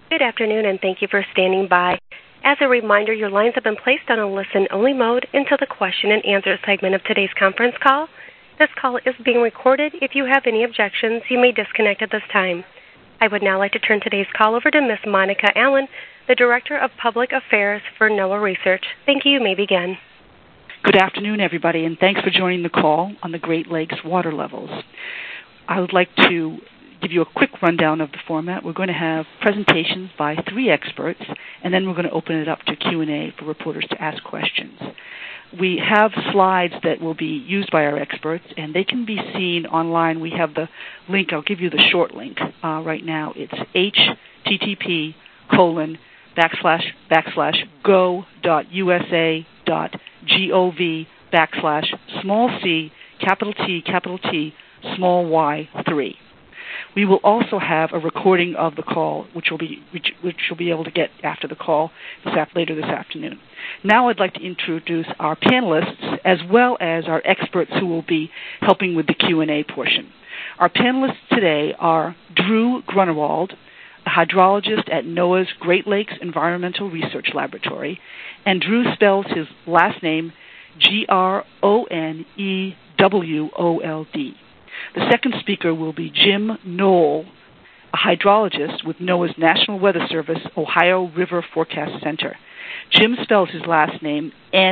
Good afternoon, and thank you for standing by. As a reminder, your lines have been placed on a listen-only mode until the question and answer segment of today's conference call. This call is being recorded. If you have any objections, you may disconnect at this time. I would now like to turn today's call over to Ms. Monica Allen, the Director of Public Affairs for NOAA Research. Thank you. You may begin. Good afternoon, everybody, and thanks for joining the call on the Great Lakes water levels. I would like to give you a quick rundown of the format. We're going to have presentations by 3 experts, and then we're going to open it up to Q&A for reporters to ask questions. We have slides that will be used by our experts, and they can be seen online. We have the link. I'll give you the short link right now. It's http://go.usa.gov/c, y3. We will also have a recording of the call, which you'll be able to get after the call later this afternoon. Now I'd like to introduce our panelists as well as our experts who will be helping with the Q&A portion. Our panelists today are Drew Grunewald, a hydrologist at NOAA's Great Lakes Environmental Research Laboratory, and Drew spells his last name Gronewald. The second speaker will be Jim Knoll, a hydrologist with NOAA's National Weather Service Ohio River Forecast Center. Jim spells his last name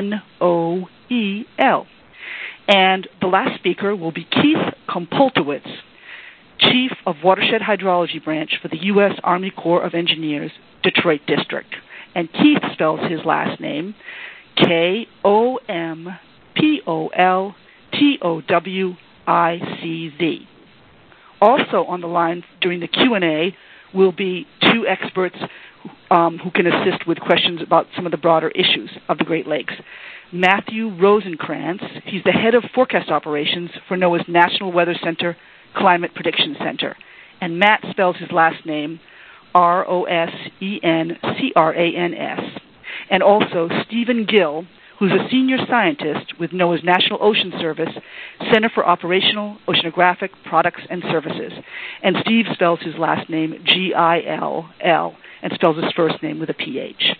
Noel. And the last speaker will be Keith Kompoltowicz, Chief of Watershed Hydrology Branch for the U.S. Army Corps of Engineers, Detroit District. And Keith spells his last name Kompoltowicz. Also on the line during the Q&A will be 2 experts who can assist with questions about some of the broader issues of the Great Lakes. Matthew Rosenkrantz, he's the head of forecast operations for NOAA's National Weather Center Climate Prediction Center. And Matt spells his last name Rosencrans. And also Stephen Gill, who's a senior scientist with NOAA's National Ocean Service Center for Operational Oceanographic Products and Services. And Steve spells his last name Gill and spells his first name with a PH.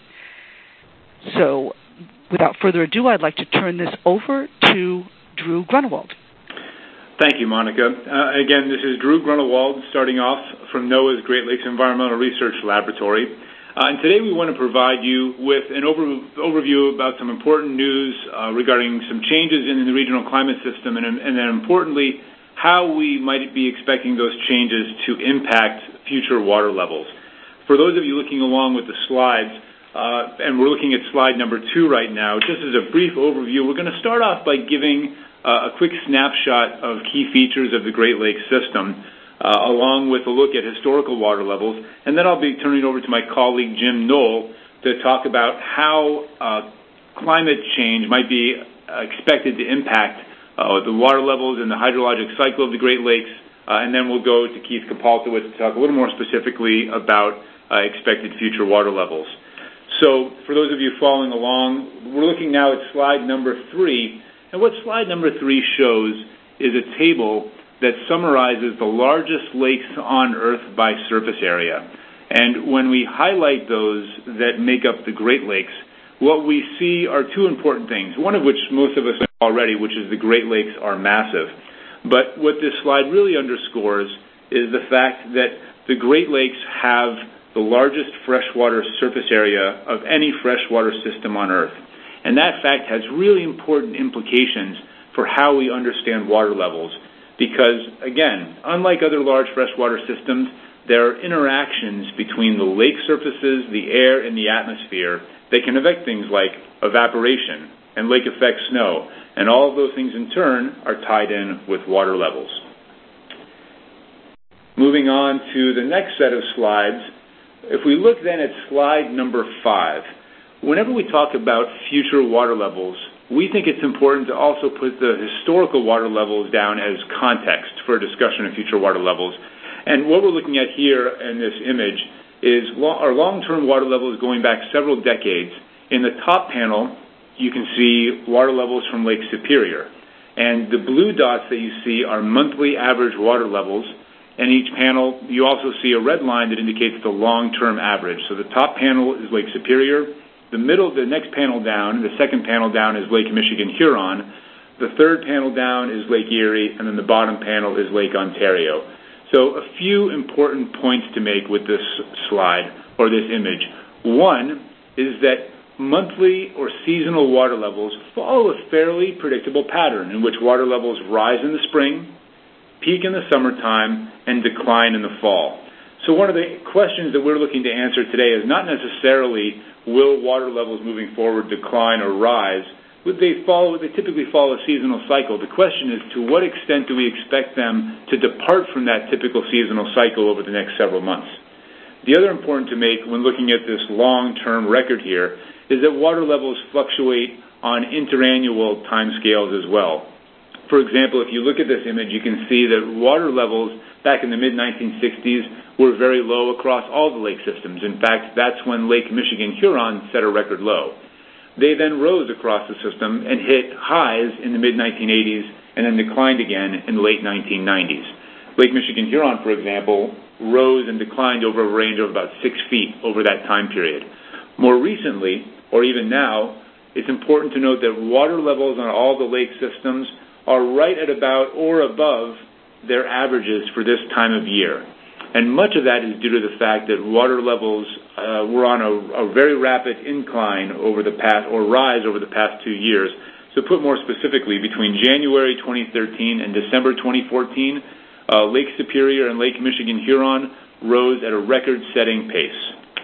So without further ado, I'd like to turn this over to Drew Grunewald. Thank you, Monica. Again, this is Drew Grunewald, starting off from NOAA's Great Lakes Environmental Research Laboratory. And today we want to provide you with an overview about some important news regarding some changes in the regional climate system and then importantly, how we might be expecting those changes to impact future water levels. For those of you looking along with the slides, and we're looking at slide number 2 right now, just as a brief overview, we're going to start off by giving a quick snapshot of key features of the Great Lakes system, along with a look at historical water levels. And then I'll be turning it over to my colleague Jim Knoll to talk about how climate change might be expected to impact the water levels and the hydrologic cycle of the Great Lakes. And then we'll go to Keith Kompoltowicz to talk a little more specifically about expected future water levels. So for those of you following along, we're looking now at slide number 3. And what slide number 3 shows is a table that summarizes the largest lakes on Earth by surface area. And when we highlight those that make up the Great Lakes, what we see are 2 important things, one of which most of us know already, which is the Great Lakes are massive. But what this slide really underscores is the fact that the Great Lakes have the largest freshwater surface area of any freshwater system on Earth. And that fact has really important implications for how we understand water levels. Because, again, unlike other large freshwater systems, there are interactions between the lake surfaces, the air, and the atmosphere that can affect things like evaporation and lake effect snow. And all of those things, in turn, are tied in with water levels. Moving on to the next set of slides, if we look then at slide number 5, whenever we talk about future water levels, we think it's important to also put the historical water levels down as context for a discussion of future water levels. And what we're looking at here in this image is our long-term water levels going back several decades. In the top panel, you can see water levels from Lake Superior. And the blue dots that you see are monthly average water levels. And each panel, you also see a red line that indicates the long-term average. So the top panel is Lake Superior. The next panel down, the second panel down is Lake Michigan-Huron. The third panel down is Lake Erie, and then the bottom panel is Lake Ontario. So a few important points to make with this slide, or this image. One is that monthly or seasonal water levels follow a fairly predictable pattern in which water levels rise in the spring, peak in the summertime, and decline in the fall. So one of the questions that we're looking to answer today is not necessarily will water levels moving forward decline or rise. They typically follow a seasonal cycle. The question is, to what extent do we expect them to depart from that typical seasonal cycle over the next several months? The other important to make when looking at this long-term record here is that water levels fluctuate on interannual timescales as well. For example, if you look at this image, you can see that water levels back in the mid-1960s were very low across all the lake systems. In fact, that's when Lake Michigan-Huron set a record low. They then rose across the system and hit highs in the mid-1980s and then declined again in the late 1990s. Lake Michigan-Huron, for example, rose and declined over a range of about 6 feet over that time period. More recently, or even now, it's important to note that water levels on all the lake systems are right at about or above their averages for this time of year. And much of that is due to the fact that water levels were on a very rapid incline rise over the past 2 years. So put more specifically, between January 2013 and December 2014, Lake Superior and Lake Michigan-Huron rose at a record-setting pace.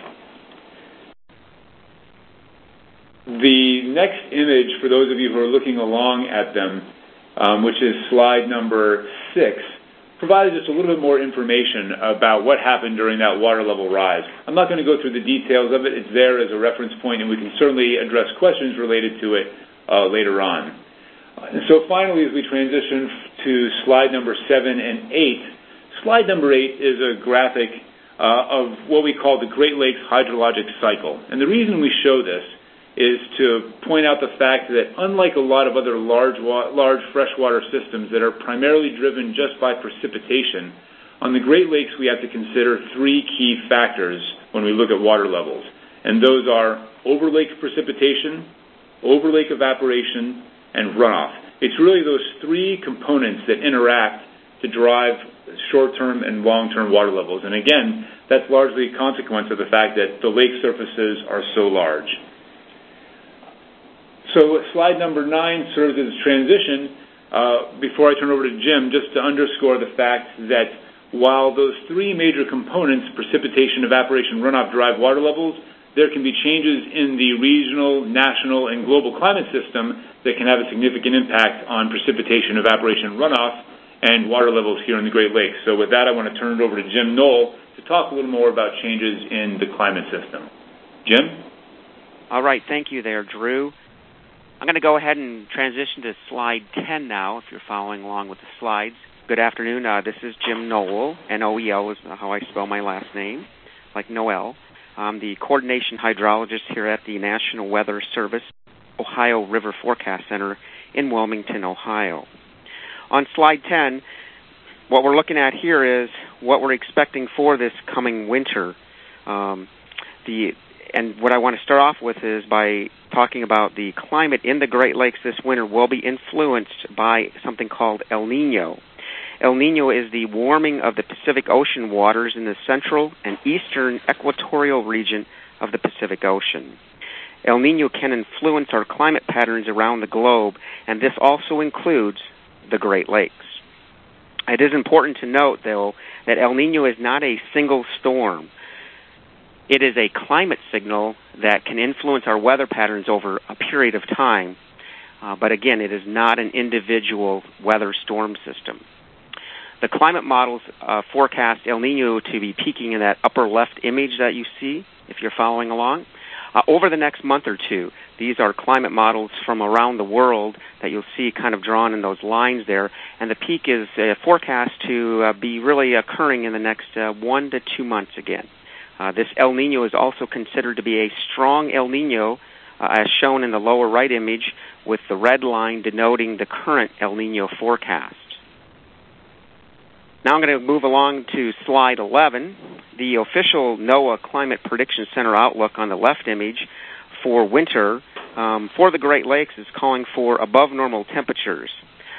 The next image, for those of you who are looking along at them, which is slide number 6, provides just a little bit more information about what happened during that water level rise. I'm not going to go through the details of it. It's there as a reference point, and we can certainly address questions related to it later on. And so finally, as we transition to slide number 7 and 8, slide number 8 is a graphic of what we call the Great Lakes hydrologic cycle. And the reason we show this is to point out the fact that unlike a lot of other large freshwater systems that are primarily driven just by precipitation, on the Great Lakes we have to consider 3 key factors when we look at water levels. And those are overlake precipitation, overlake evaporation, and runoff. It's really those 3 components that interact to drive short-term and long-term water levels. And again, that's largely a consequence of the fact that the lake surfaces are so large. So slide number 9 serves as a transition before I turn over to Jim, just to underscore the fact that while those 3 major components, precipitation, evaporation, runoff, drive water levels, there can be changes in the regional, national, and global climate system that can have a significant impact on precipitation, evaporation, runoff, and water levels here in the Great Lakes. So with that, I want to turn it over to Jim Knoll to talk a little more about changes in the climate system. Jim? All right. Thank you there, Drew. I'm going to go ahead and transition to slide 10 now, if you're following along with the slides. Good afternoon. This is Jim Noel. N-O-E-L is how I spell my last name, like Noel. I'm the coordination hydrologist here at the National Weather Service Ohio River Forecast Center in Wilmington, Ohio. On slide 10, what we're looking at here is what we're expecting for this coming winter. And what I want to start off with is by talking about the climate in the Great Lakes this winter will be influenced by something called El Nino. El Nino is the warming of the Pacific Ocean waters in the central and eastern equatorial region of the Pacific Ocean. El Nino can influence our climate patterns around the globe, and this also includes the Great Lakes. It is important to note, though, that El Nino is not a single storm. It is a climate signal that can influence our weather patterns over a period of time, but again, it is not an individual weather storm system. The climate models forecast El Nino to be peaking in that upper left image that you see, if you're following along, over the next month or two. These are climate models from around the world that you'll see kind of drawn in those lines there, and the peak is forecast to be really occurring in the next 1 to 2 months again. This El Nino is also considered to be a strong El Nino, as shown in the lower right image, with the red line denoting the current El Nino forecast. Now I'm going to move along to slide 11. The official NOAA Climate Prediction Center outlook on the left image for winter for the Great Lakes is calling for above normal temperatures.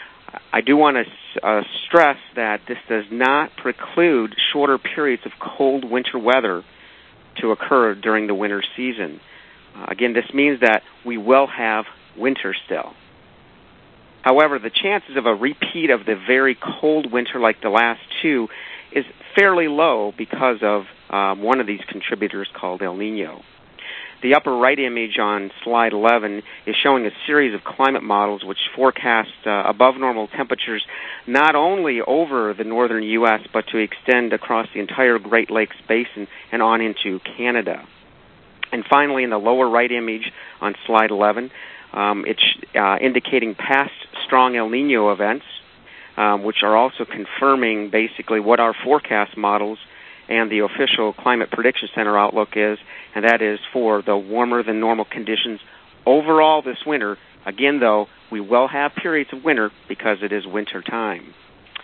I do want to stress that this does not preclude shorter periods of cold winter weather to occur during the winter season. Again, this means that we will have winter still. However, the chances of a repeat of the very cold winter like the last two is fairly low because of one of these contributors called El Nino. The upper right image on slide 11 is showing a series of climate models which forecast above normal temperatures not only over the northern U.S. but to extend across the entire Great Lakes Basin and on into Canada. And finally, in the lower right image on slide 11, it's indicating past strong El Nino events, which are also confirming basically what our forecast models and the official Climate Prediction Center outlook is, and that is for the warmer than normal conditions overall this winter. Again, though, we will have periods of winter because it is winter time.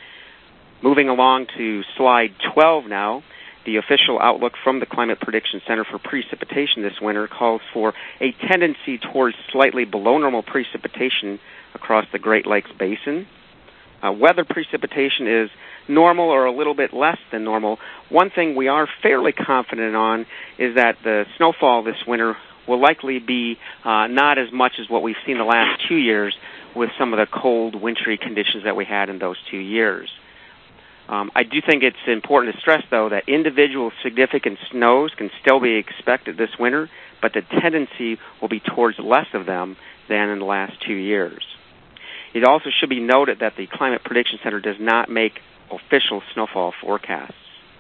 Moving along to slide 12 now, the official outlook from the Climate Prediction Center for precipitation this winter calls for a tendency towards slightly below normal precipitation across the Great Lakes Basin. Whether precipitation is normal or a little bit less than normal, one thing we are fairly confident on is that the snowfall this winter will likely be not as much as what we've seen the last 2 years with some of the cold, wintry conditions that we had in those 2 years. I do think it's important to stress, though, that individual significant snows can still be expected this winter, but the tendency will be towards less of them than in the last 2 years. It also should be noted that the Climate Prediction Center does not make official snowfall forecasts.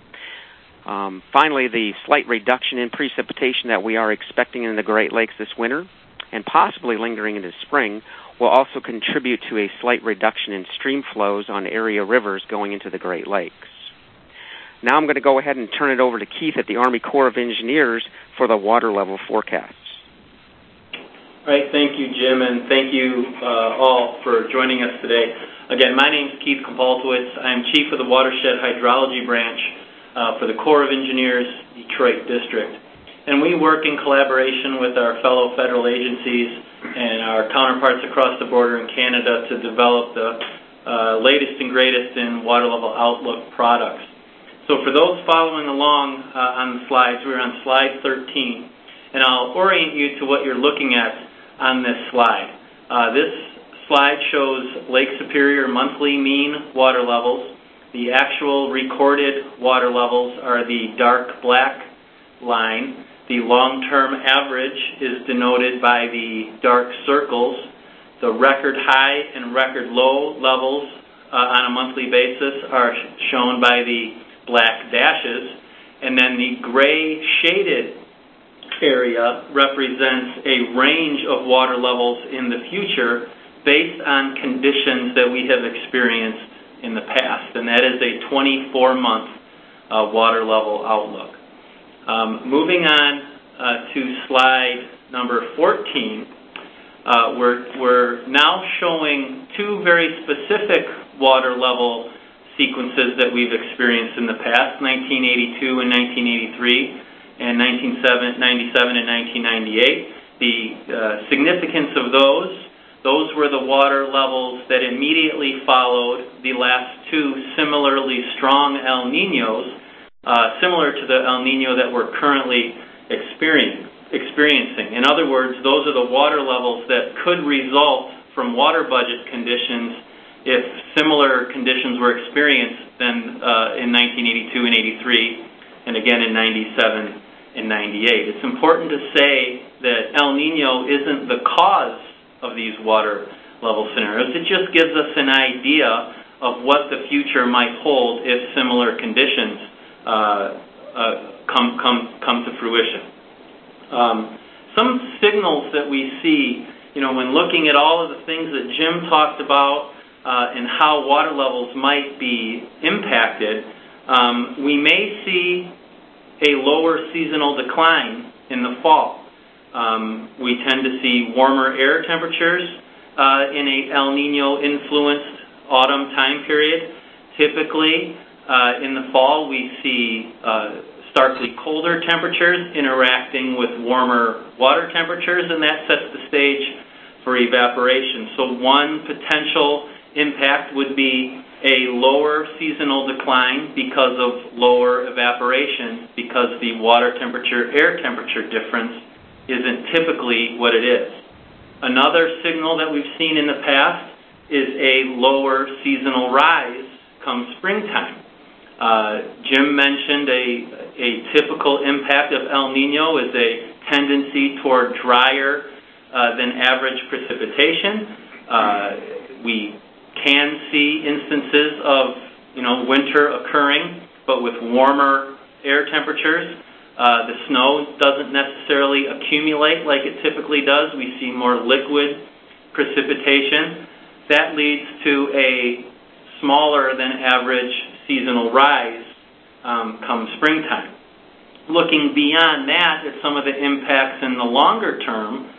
Finally, the slight reduction in precipitation that we are expecting in the Great Lakes this winter, and possibly lingering into spring, will also contribute to a slight reduction in stream flows on area rivers going into the Great Lakes. Now I'm going to go ahead and turn it over to Keith at the Army Corps of Engineers for the water level forecasts. All right, thank you, Jim, and thank you all for joining us today. Again, my name is Keith Kompaltowitz. I am Chief of the Watershed Hydrology Branch for the Corps of Engineers, Detroit District. And we work in collaboration with our fellow federal agencies and our counterparts across the border in Canada to develop the latest and greatest in water level outlook products. So for those following along on the slides, we're on slide 13, and I'll orient you to what you're looking at on this slide. This slide shows Lake Superior monthly mean water levels. The actual recorded water levels are the dark black line. The long-term average is denoted by the dark circles. The record high and record low levels on a monthly basis are shown by the black dashes. And then the gray shaded area represents a range of water levels in the future based on conditions that we have experienced in the past, and that is a 24-month water level outlook. Moving on to slide number 14, we're now showing two very specific water level sequences that we've experienced in the past, 1982 and 1983. And 1997 and 1998. The significance of those were the water levels that immediately followed the last two similarly strong El Niños, similar to the El Niño that we're currently experiencing. In other words, those are the water levels that could result from water budget conditions if similar conditions were experienced then in 1982 and 83, and again in 97 and 98. It's important to say that El Nino isn't the cause of these water level scenarios. It just gives us an idea of what the future might hold if similar conditions come to fruition. Some signals that we see, when looking at all of the things that Jim talked about and how water levels might be impacted, we may see a lower seasonal decline in the fall. We tend to see warmer air temperatures in a El Nino-influenced autumn time period. Typically, In the fall, we see starkly colder temperatures interacting with warmer water temperatures, and that sets the stage for evaporation. So one potential impact would be a lower seasonal decline because of lower evaporation, because the water temperature, air temperature difference isn't typically what it is. Another signal that we've seen in the past is a lower seasonal rise come springtime. Jim mentioned a typical impact of El Nino is a tendency toward drier than average precipitation. We can see instances of winter occurring, but with warmer air temperatures. The snow doesn't necessarily accumulate like it typically does. We see more liquid precipitation. That leads to a smaller than average seasonal rise come springtime. Looking beyond that at some of the impacts in the longer term,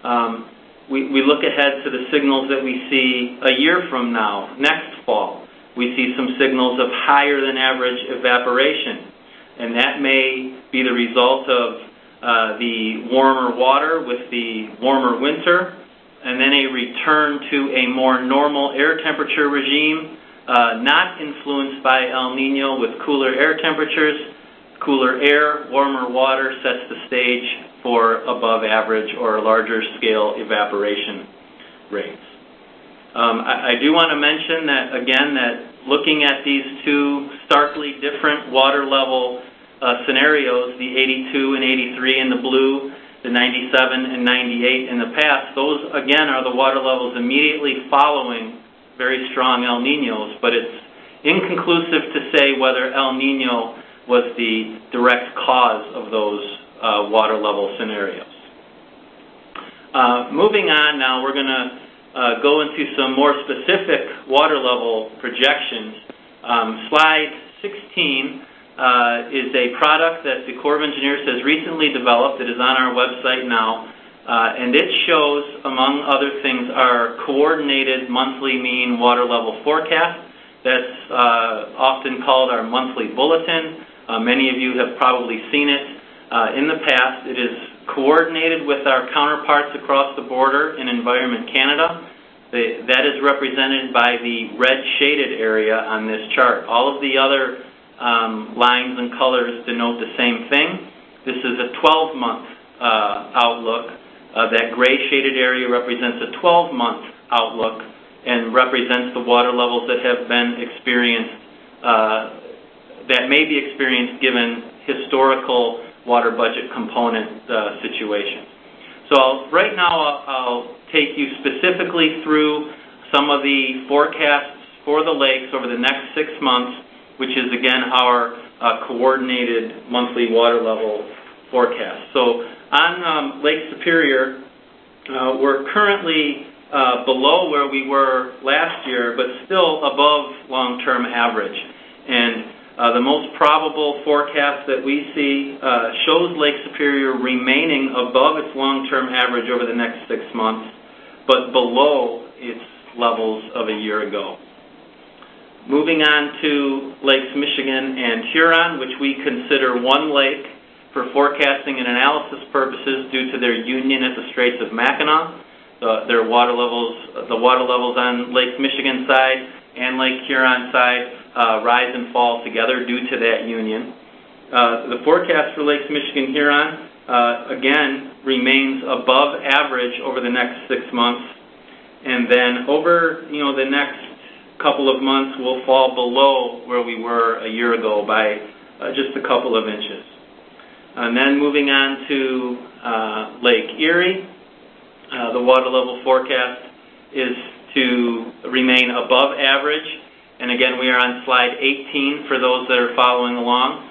we look ahead to the signals that we see a year from now, next fall. We see some signals of higher than average evaporation, and that may be the result of the warmer water with the warmer winter, and then a return to a more normal air temperature regime, not influenced by El Nino with cooler air temperatures. Cooler air, warmer water sets the stage for above average or larger scale evaporation rates. I do want to mention that, again, that looking at these two starkly different water level scenarios, the 82 and 83 in the blue, the 97 and 98 in the past, those, again, are the water levels immediately following very strong El Ninos, but it's inconclusive to say whether El Nino was the direct cause of those water level scenarios. Moving on now, we're going to go into some more specific water level projections. Slide 16 is a product that the Corps of Engineers has recently developed. It is on our website now, and it shows, among other things, our coordinated monthly mean water level forecast. That's often called our monthly bulletin. Many of you have probably seen it in the past. It is coordinated with our counterparts across the border in Environment Canada. That is represented by the red shaded area on this chart. All of the other lines and colors denote the same thing. This is a 12-month outlook. That gray shaded area represents a 12-month outlook and represents the water levels that have been experienced, that may be experienced given historical water budget component situations. So right now I'll take you specifically through some of the forecasts for the lakes over the next 6 months, which is, again, our coordinated monthly water level forecast. So on Lake Superior, we're currently below where we were last year, but still above long-term average. And the most probable forecast that we see shows Lake Superior remaining above its long-term average over the next 6 months, but below its levels of a year ago. Moving on to Lakes Michigan and Huron, which we consider one lake for forecasting and analysis purposes due to their union at the Straits of Mackinac. The water levels on Lake Michigan side and Lake Huron side rise and fall together due to that union. The forecast for Lakes Michigan Huron, again, remains above average over the next 6 months, and then over the next couple of months will fall below where we were a year ago by just a couple of inches. And then moving on to Lake Erie, the water level forecast is to remain above average. And again, we are on slide 18 for those that are following along.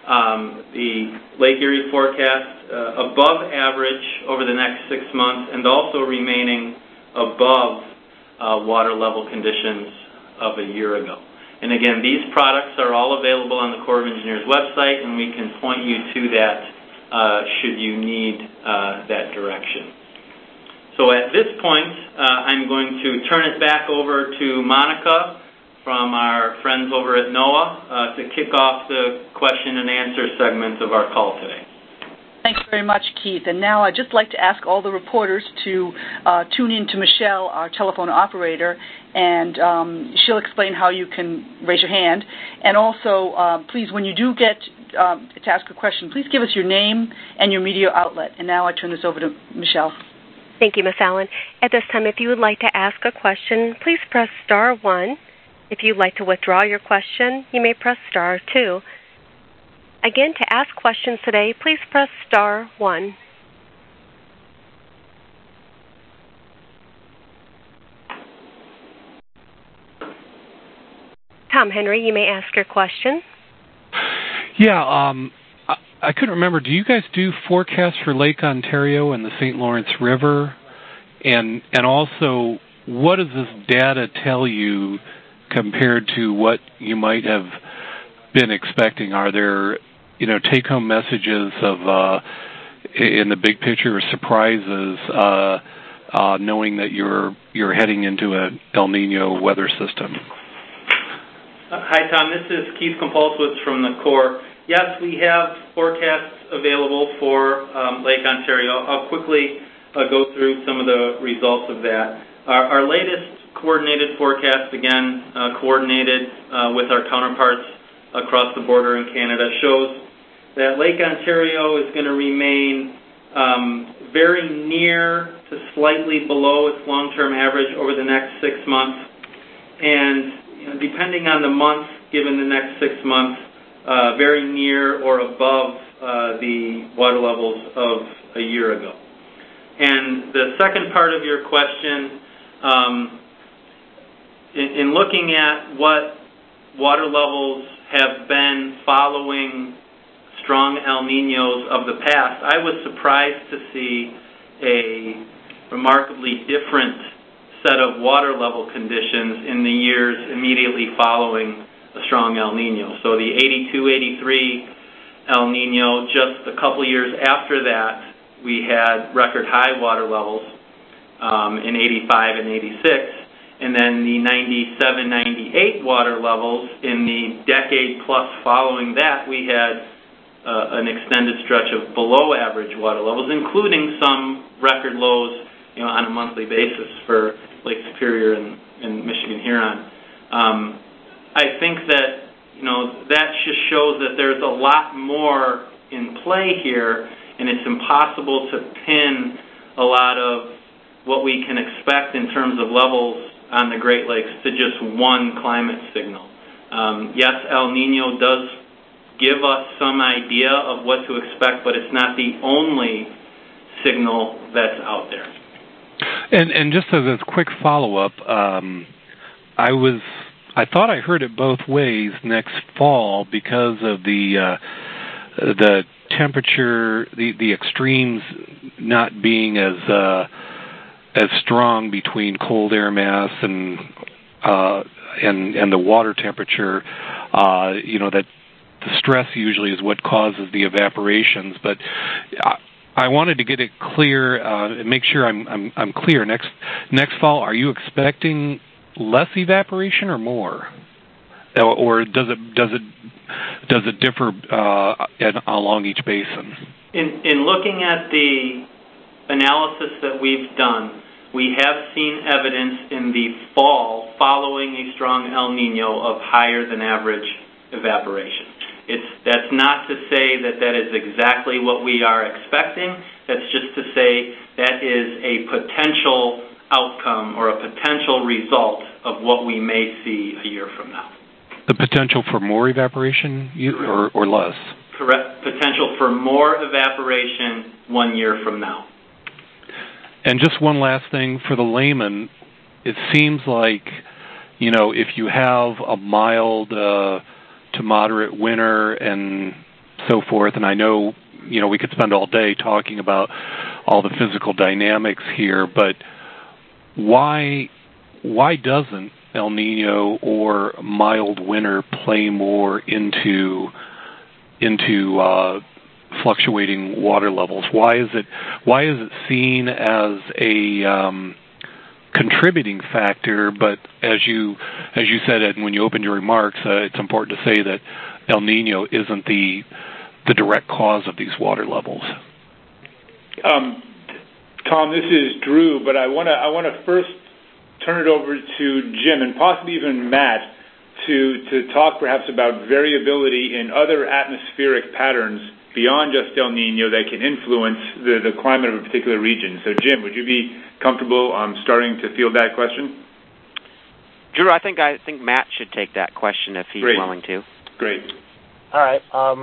The Lake Erie forecast above average over the next 6 months, and also remaining above water level conditions of a year ago. And again, these products are all available on the Corps of Engineers website, and we can point you to that should you need that direction. So at this point, I'm going to turn it back over to Monica from our friends over at NOAA to kick off the question and answer segment of our call today. Thanks very much, Keith. And now I'd just like to ask all the reporters to tune in to Michelle, our telephone operator, and she'll explain how you can raise your hand. And also, please, when you do get to ask a question, please give us your name and your media outlet. And now I turn this over to Michelle. Thank you, Ms. Allen. At this time, if you would like to ask a question, please press star 1. If you'd like to withdraw your question, you may press star 2. Again, to ask questions today, please press star 1. Tom Henry, you may ask your question. Yeah, I couldn't remember. Do you guys do forecasts for Lake Ontario and the St. Lawrence River? And also, what does this data tell you compared to what you might have been expecting? Are there, take-home messages of, in the big picture, surprises, knowing that you're heading into an El Nino weather system? Hi, Tom. This is Keith Kompoltowicz from the Corps. Yes, we have forecasts available for Lake Ontario. I'll quickly go through some of the results of that. Our latest coordinated forecast, again, coordinated with our counterparts across the border in Canada, shows that Lake Ontario is going to remain very near to slightly below its long-term average over the next 6 months. And depending on the month, given the next 6 months, very near or above the water levels of a year ago. And the second part of your question, in looking at what water levels have been following strong El Niños of the past, I was surprised to see a remarkably different set of water level conditions in the years immediately following a strong El Nino. So the 82-83 El Nino, just a couple years after that, we had record high water levels in 85 and 86. And then the 97-98 water levels in the decade plus following that, we had an extended stretch of below average water levels, including some record lows on a monthly basis for Lake Superior and Michigan Huron. I think that that just shows that there's a lot more in play here, and it's impossible to pin a lot of what we can expect in terms of levels on the Great Lakes to just one climate signal. Yes, El Nino does give us some idea of what to expect, but it's not the only signal that's out there. And just as a quick follow-up, I thought I heard it both ways next fall because of the temperature, the extremes not being as strong between cold air mass and the water temperature. That the stress usually is what causes the evaporations, but I wanted to get it clear and make sure I'm clear. Next fall, are you expecting less evaporation or more, or does it differ along each basin? In looking at the analysis that we've done, we have seen evidence in the fall following a strong El Nino of higher than average evaporation. That's not to say that is exactly what we are expecting. That's just to say that is a potential outcome or a potential result of what we may see a year from now. The potential for more evaporation or less? Correct. Potential for more evaporation 1 year from now. And just one last thing for the layman, it seems like, if you have a mild to moderate winter and so forth, and I know, we could spend all day talking about all the physical dynamics here, but why doesn't El Nino or mild winter play more into fluctuating water levels? Why is it seen as a contributing factor, but as you said, Ed, when you opened your remarks, it's important to say that El Nino isn't the direct cause of these water levels. Tom, this is Drew, but I want to first turn it over to Jim and possibly even Matt to talk perhaps about variability in other atmospheric patterns beyond just El Nino that can influence the climate of a particular region. So, Jim, would you be comfortable starting to field that question? Drew, I think Matt should take that question if he's willing to. Great. All right.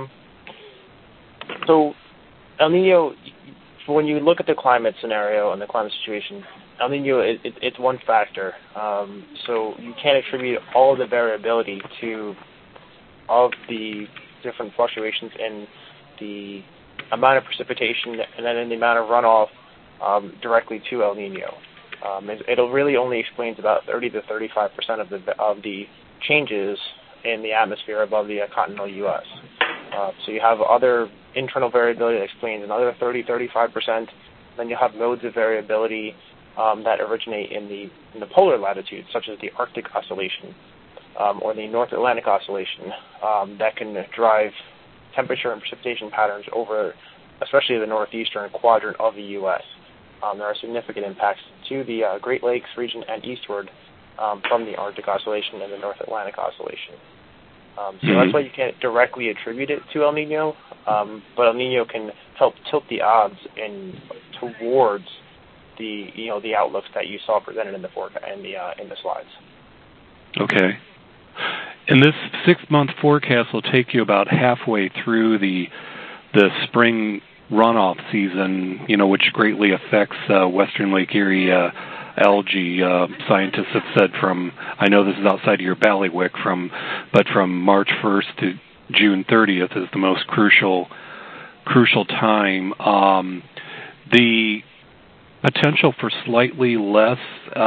So El Nino, when you look at the climate scenario and the climate situation, El Nino, it's one factor. So you can't attribute all of the variability of the different fluctuations in the amount of precipitation and then in the amount of runoff directly to El Nino. It'll really only explains about 30 to 35% of the changes in the atmosphere above the continental U.S. So you have other internal variability that explains another 30-35%. Then you have modes of variability that originate in the polar latitudes, such as the Arctic Oscillation or the North Atlantic Oscillation, that can drive temperature and precipitation patterns over, especially the northeastern quadrant of the U.S. There are significant impacts to the Great Lakes region and eastward from the Arctic Oscillation and the North Atlantic Oscillation. So that's why you can't directly attribute it to El Nino, but El Nino can help tilt the odds towards the outlooks that you saw presented in the slides. Okay. And this 6-month forecast will take you about halfway through the spring runoff season, which greatly affects Western Lake Erie algae. Scientists have said I know this is outside of your bailiwick, but from March 1st to June 30th is the most crucial time. The potential for slightly less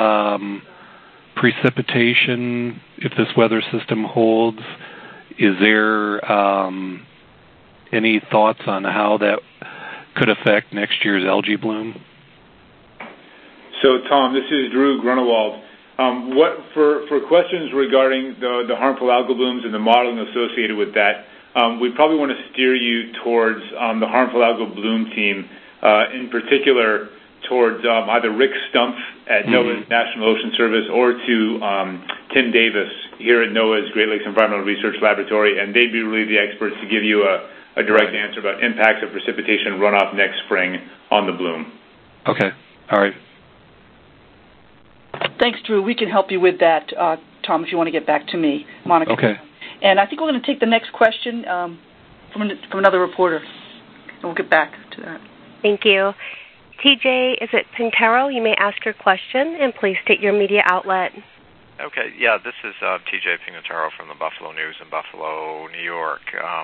precipitation if this weather system holds, is there any thoughts on how that could affect next year's algae bloom? So, Tom, this is Drew Grunewald. For questions regarding the harmful algal blooms and the modeling associated with that, we probably want to steer you towards the harmful algal bloom team, in particular towards either Rick Stumpf at NOAA's National Ocean Service or to Tim Davis here at NOAA's Great Lakes Environmental Research Laboratory, and they'd be really the experts to give you a direct answer about impacts of precipitation runoff next spring on the bloom. Okay. All right. Thanks, Drew. We can help you with that, Tom, if you want to get back to me, Monica. Okay. And I think we're going to take the next question from another reporter, and we'll get back to that. Thank you. TJ, is it Pintero? You may ask your question, and please state your media outlet. Okay, yeah, this is TJ Pignataro from the Buffalo News in Buffalo, New York.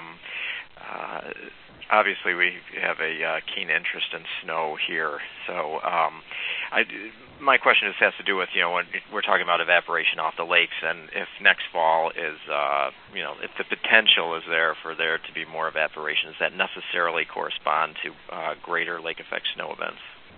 Obviously, we have a keen interest in snow here, so my question has to do with, when we're talking about evaporation off the lakes, and if next fall is, if the potential is there for there to be more evaporation, does that necessarily correspond to greater lake effect snow events?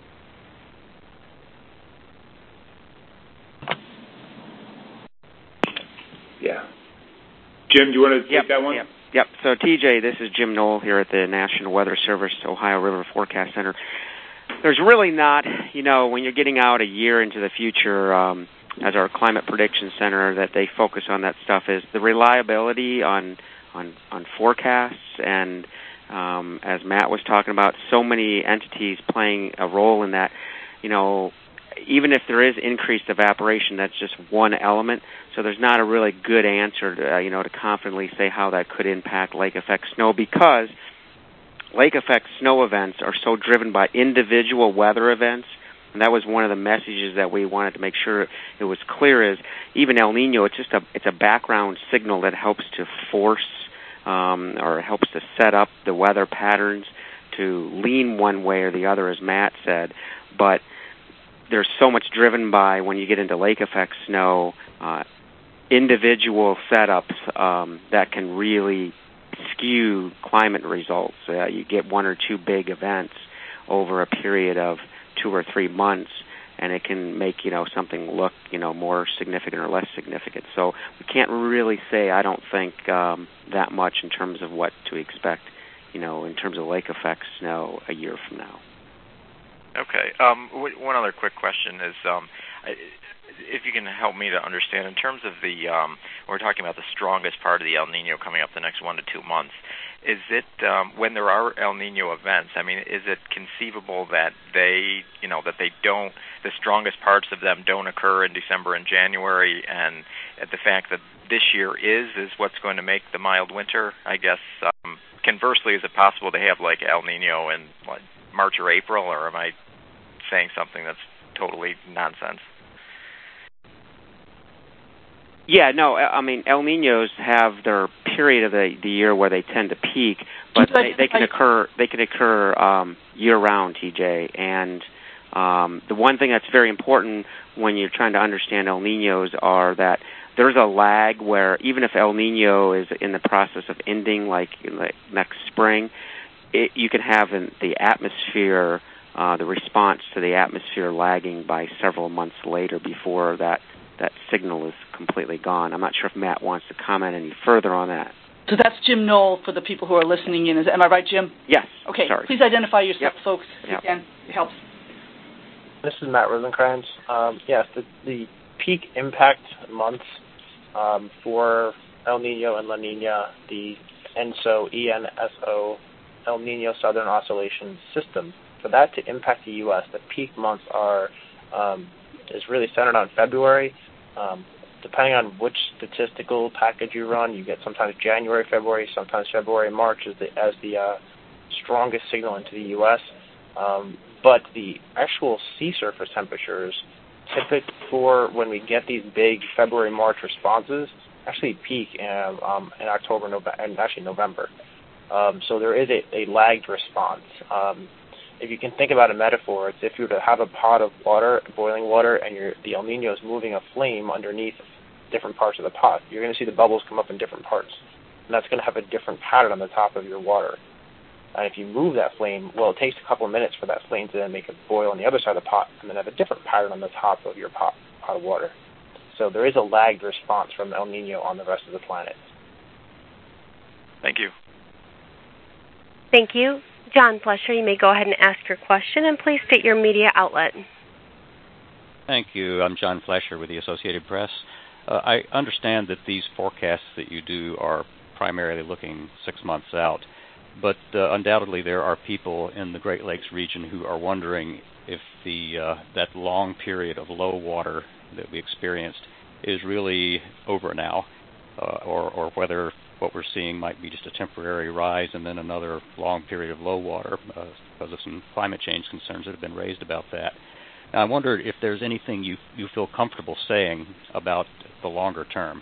Yeah. Jim, do you want to take that one? Yep. So, TJ, this is Jim Knoll here at the National Weather Service Ohio River Forecast Center. There's really not, when you're getting out a year into the future, as our Climate Prediction Center, that they focus on that stuff is the reliability on forecasts, and as Matt was talking about, so many entities playing a role in that, even if there is increased evaporation, that's just one element. So there's not a really good answer to confidently say how that could impact lake effect snow, because lake effect snow events are so driven by individual weather events. And that was one of the messages that we wanted to make sure it was clear is even El Nino, it's a background signal that helps to force or helps to set up the weather patterns to lean one way or the other, as Matt said. But there's so much driven by, when you get into lake effect snow, individual setups that can really skew climate results. You get one or two big events over a period of 2 or 3 months, and it can make something look more significant or less significant. So we can't really say, I don't think, that much in terms of what to expect, in terms of lake effect snow a year from now. Okay. One other quick question is, if you can help me to understand, in terms of we're talking about the strongest part of the El Nino coming up the next 1 to 2 months. Is it when there are El Nino events? I mean, is it conceivable that the strongest parts of them don't occur in December and January, and the fact that this year is what's going to make the mild winter? I guess conversely, is it possible to have like El Nino in March or April, or am I saying something that's totally nonsense? Yeah, no, I mean, El Niños have their period of the year where they tend to peak, but they can occur year-round, TJ. And the one thing that's very important when you're trying to understand El Niños are that there's a lag where even if El Nino is in the process of ending, like next spring, you can have the atmosphere, the response to the atmosphere lagging by several months later before that signal is completely gone. I'm not sure if Matt wants to comment any further on that. So that's Jim Knoll for the people who are listening in. Am I right, Jim? Yes. Okay. Sorry. Please identify yourself, folks, if you can. It helps. This is Matt Rosenkranz. Yes, the peak impact months for El Nino and La Nina, the ENSO El Nino Southern Oscillation System, for that to impact the U.S., the peak months is really centered on February. Depending on which statistical package you run, you get sometimes January, February, sometimes February, March as the strongest signal into the U.S. But the actual sea surface temperatures, typical for when we get these big February, March responses, actually peak in October, November. So there is a lagged response. If you can think about a metaphor, it's if you were to have a pot of water, boiling water, and the El Nino is moving a flame underneath different parts of the pot, you're going to see the bubbles come up in different parts. And that's going to have a different pattern on the top of your water. And if you move that flame, well, it takes a couple of minutes for that flame to then make it boil on the other side of the pot and then have a different pattern on the top of your pot of water. So there is a lagged response from El Nino on the rest of the planet. Thank you. Thank you. John Flesher, you may go ahead and ask your question, and please state your media outlet. Thank you. I'm John Flesher with the Associated Press. I understand that these forecasts that you do are primarily looking 6 months out, but undoubtedly there are people in the Great Lakes region who are wondering if that long period of low water that we experienced is really over now, or whether what we're seeing might be just a temporary rise and then another long period of low water because of some climate change concerns that have been raised about that. Now, I wondered if there's anything you feel comfortable saying about the longer term.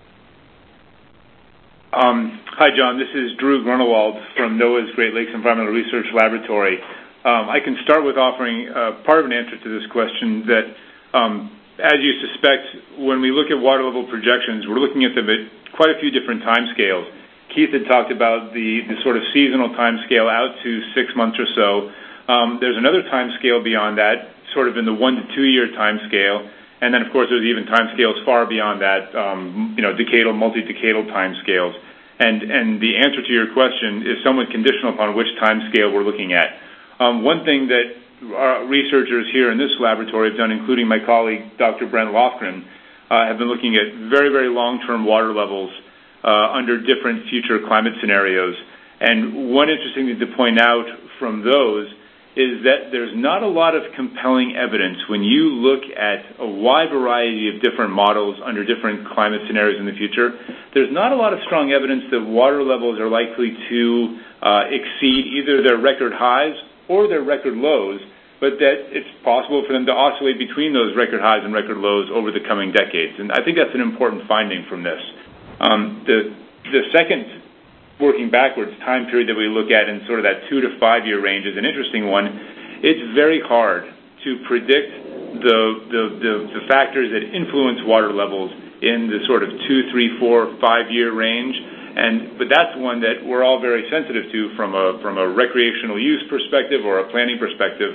Hi, John. This is Drew Grunewald from NOAA's Great Lakes Environmental Research Laboratory. I can start with offering part of an answer to this question that, as you suspect, when we look at water level projections, we're looking at them at quite a few different time scales. Keith had talked about the sort of seasonal time scale out to 6 months or so. There's another time scale beyond that, sort of in the 1 to 2 year time scale. And then, of course, there's even time scales far beyond that, decadal, multi-decadal time scales. And the answer to your question is somewhat conditional upon which time scale we're looking at. One thing that researchers here in this laboratory have done, including my colleague, Dr. Brent Lofgren, have been looking at very, very long-term water levels under different future climate scenarios. And one interesting thing to point out from those is that there's not a lot of compelling evidence when you look at a wide variety of different models under different climate scenarios in the future. There's not a lot of strong evidence that water levels are likely to exceed either their record highs or their record lows, but that it's possible for them to oscillate between those record highs and record lows over the coming decades. And I think that's an important finding from this. The second, working backwards, time period that we look at in sort of that 2 to 5 year range is an interesting one. It's very hard to predict the factors that influence water levels in the sort of 2, 3, 4, 5 year range. But that's one that we're all very sensitive to from a recreational use perspective or a planning perspective.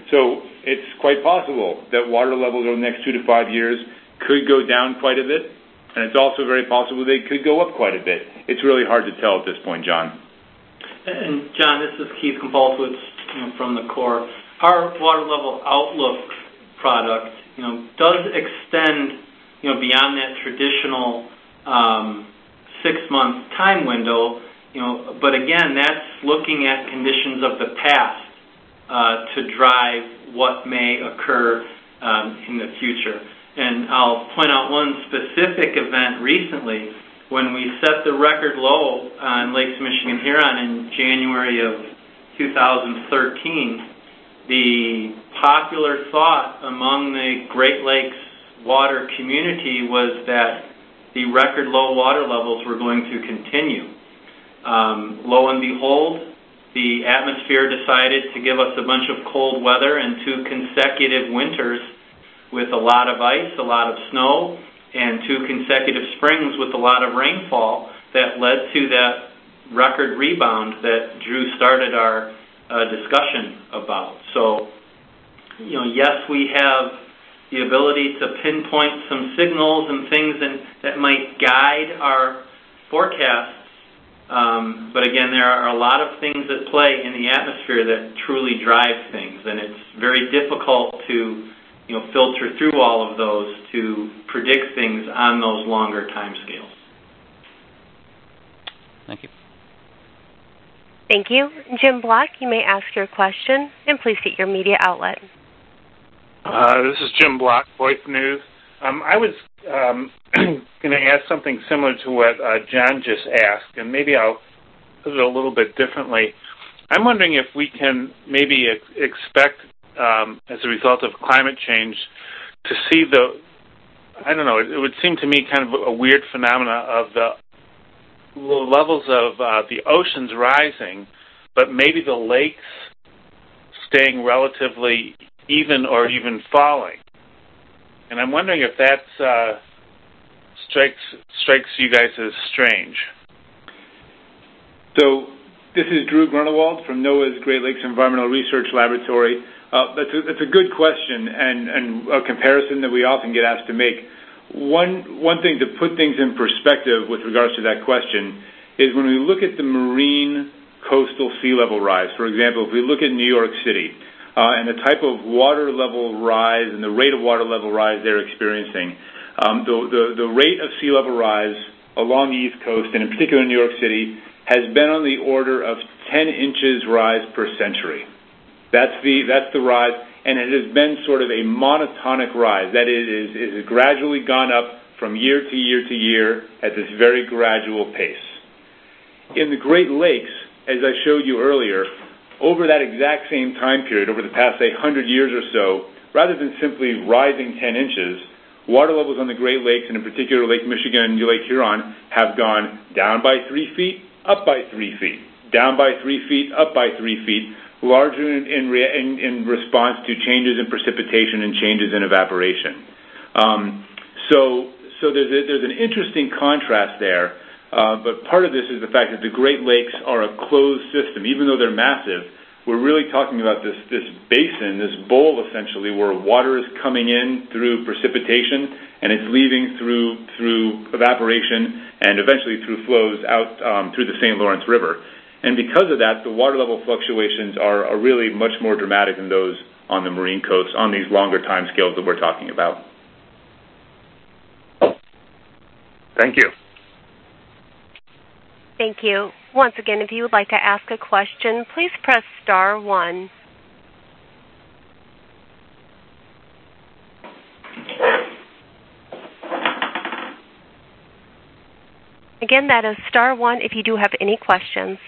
So it's quite possible that water levels over the next 2 to 5 years could go down quite a bit, and it's also very possible they could go up quite a bit. It's really hard to tell at this point, John. And John, this is Keith Kompoltowicz from the Corps. Our water level outlook product, does extend, beyond that traditional 6-month time window. But again, that's looking at conditions of the past to drive what may occur in the future. And I'll point out one specific event recently when we set the record low on Lakes Michigan Huron in January of 2013. The popular thought among the Great Lakes water community was that the record low water levels were going to continue. Lo and behold, the atmosphere decided to give us a bunch of cold weather and 2 consecutive winters with a lot of ice, a lot of snow, and 2 consecutive springs with a lot of rainfall that led to that record rebound that Drew started our discussion about. So, yes, we have the ability to pinpoint some signals and things that might guide our forecasts. But again, there are a lot of things at play in the atmosphere that truly drive things, and it's very difficult to filter through all of those to predict things on those longer time scales. Thank you. Thank you. Jim Block, you may ask your question, and please state your media outlet. This is Jim Block, Voice News. I was going to ask something similar to what John just asked, and maybe I'll put it a little bit differently. I'm wondering if we can maybe expect, as a result of climate change, to see it would seem to me kind of a weird phenomena of the levels of the oceans rising, but maybe the lakes staying relatively even or even falling. And I'm wondering if that strikes you guys as strange. So this is Drew Grunewald from NOAA's Great Lakes Environmental Research Laboratory. That's a good question and a comparison that we often get asked to make. One thing to put things in perspective with regards to that question is when we look at the marine coastal sea level rise. For example, if we look at New York City and the type of water level rise and the rate of water level rise they're experiencing, the rate of sea level rise along the East Coast, and in particular New York City, has been on the order of 10 inches rise per century. That's the rise, and it has been sort of a monotonic rise. That is, it has gradually gone up from year to year to year at this very gradual pace. In the Great Lakes, as I showed you earlier, over that exact same time period, over the past, say, 100 years or so, rather than simply rising 10 inches, water levels on the Great Lakes, and in particular Lake Michigan and Lake Huron, have gone down by 3 feet, up by 3 feet, down by 3 feet, up by 3 feet, largely in response to changes in precipitation and changes in evaporation. So there's an interesting contrast there, but part of this is the fact that the Great Lakes are a closed system. Even though they're massive, we're really talking about this basin, this bowl essentially, where water is coming in through precipitation and it's leaving through evaporation and eventually through flows out through the St. Lawrence River. And because of that, the water level fluctuations are really much more dramatic than those on the marine coast, on these longer time scales that we're talking about. Thank you. Thank you. Once again, if you would like to ask a question, please press star 1. Again, that is star 1 if you do have any questions.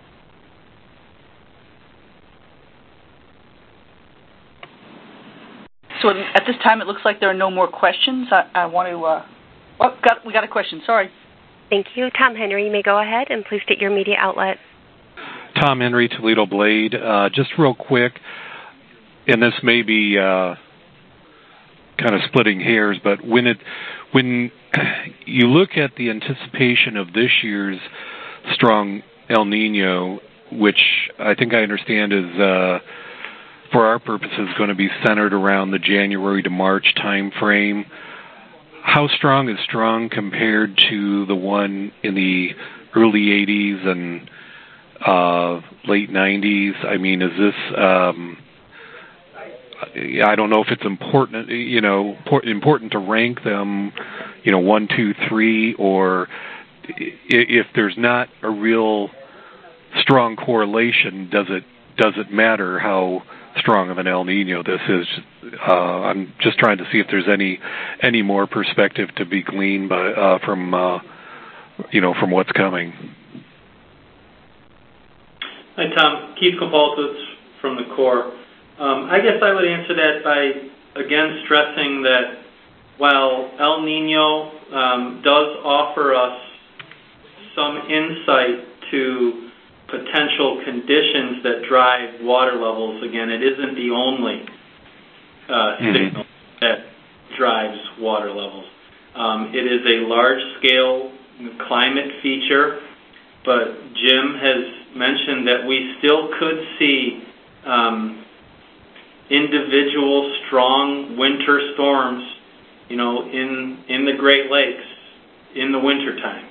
So at this time, it looks like there are no more questions. I want to... we got a question. Sorry. Thank you. Tom Henry, you may go ahead and please state your media outlet. Tom Henry, Toledo Blade. Just real quick, and this may be kind of splitting hairs, but when you look at the anticipation of this year's strong El Nino, which I think I understand is for our purposes, going to be centered around the January to March time frame. How strong is strong compared to the one in the early 80s and late 90s? I mean, is this... I don't know if it's important, important to rank them, 1, 2, 3, or if there's not a real strong correlation, does it matter how strong of an El Nino this is? I'm just trying to see if there's any more perspective to be gleaned from what's coming. Hi, Tom. Keith Kompoltowicz from the Corps. I guess I would answer that by, again, stressing that while El Nino does offer us some insight to potential conditions that drive water levels, again, it isn't the only signal that drives water levels. It is a large-scale climate feature, but Jim has mentioned that we still could see individual strong winter storms, in the Great Lakes in the wintertime.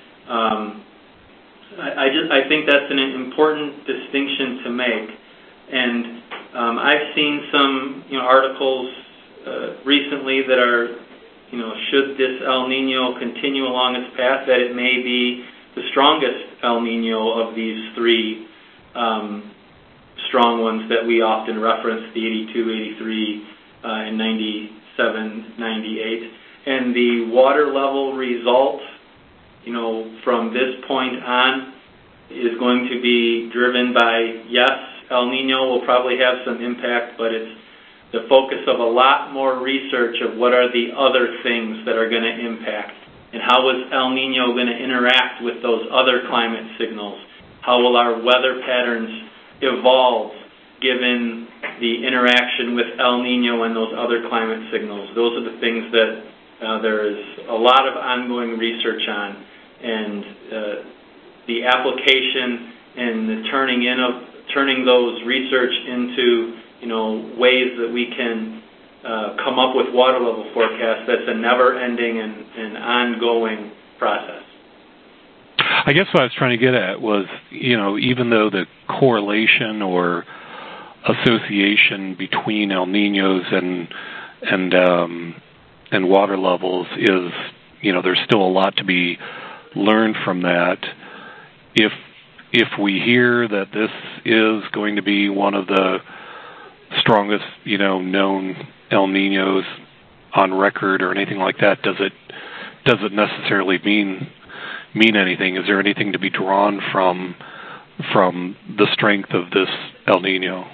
I think that's an important distinction to make. And I've seen some articles recently that are, should this El Nino continue along its path, that it may be the strongest El Nino of these three strong ones that we often reference, the 82, 83, and 97, 98. And the water level result, from this point on is going to be driven by, yes, El Nino will probably have some impact, but it's the focus of a lot more research of what are the other things that are going to impact, and how is El Nino going to interact with those other climate signals? How will our weather patterns evolve given the interaction with El Nino and those other climate signals? Those are the things that there is a lot of ongoing research on, and the application and the turning those research into ways that we can come up with water level forecasts. That's a never-ending and ongoing process. I guess what I was trying to get at was, even though the correlation or association between El Ninos and water levels is, there's still a lot to be learned from that. If we hear that this is going to be one of the strongest, known El Ninos on record or anything like that, does it necessarily mean anything? Is there anything to be drawn from the strength of this El Nino?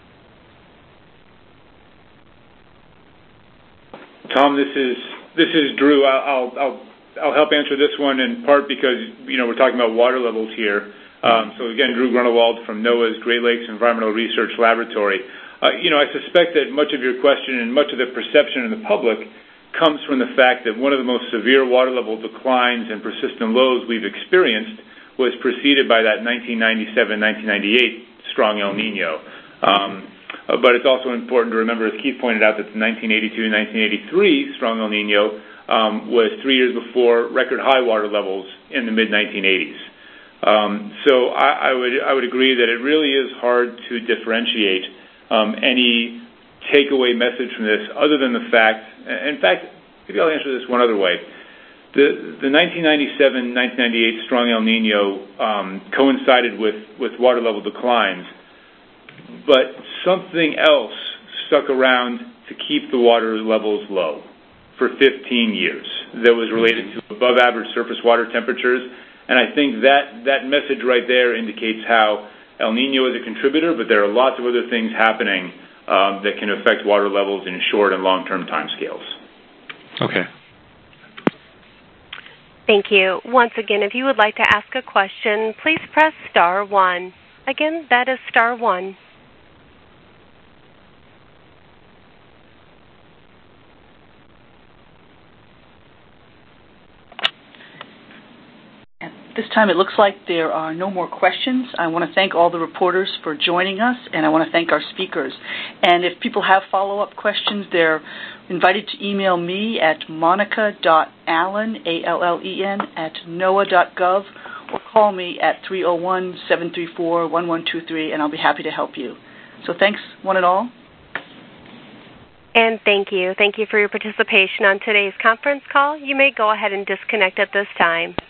Tom, this is Drew. I'll help answer this one in part because we're talking about water levels here. So again, Drew Grunewald from NOAA's Great Lakes Environmental Research Laboratory. I suspect that much of your question and much of the perception in the public comes from the fact that one of the most severe water level declines and persistent lows we've experienced was preceded by that 1997-1998 strong El Nino. But it's also important to remember, as Keith pointed out, that the 1982-1983 strong El Nino was 3 years before record high water levels in the mid-1980s. So I would agree that it really is hard to differentiate any takeaway message from this, other than the fact, in fact, maybe I'll answer this one other way. The 1997-1998 strong El Nino coincided with water level declines, but something else stuck around to keep the water levels low for 15 years that was related to above average surface water temperatures. And I think that message right there indicates how El Nino is a contributor, but there are lots of other things happening that can affect water levels in short and long-term timescales. Okay. Thank you. Once again, if you would like to ask a question, please press star 1. Again, that is star 1. this time it looks like there are no more questions. I want to thank all the reporters for joining us, and I want to thank our speakers. And if people have follow-up questions, they're invited to email me at monica.allen, A-L-L-E-N, at noaa.gov, or call me at 301-734-1123, and I'll be happy to help you. So thanks, one and all. And thank you. Thank you for your participation on today's conference call. You may go ahead and disconnect at this time.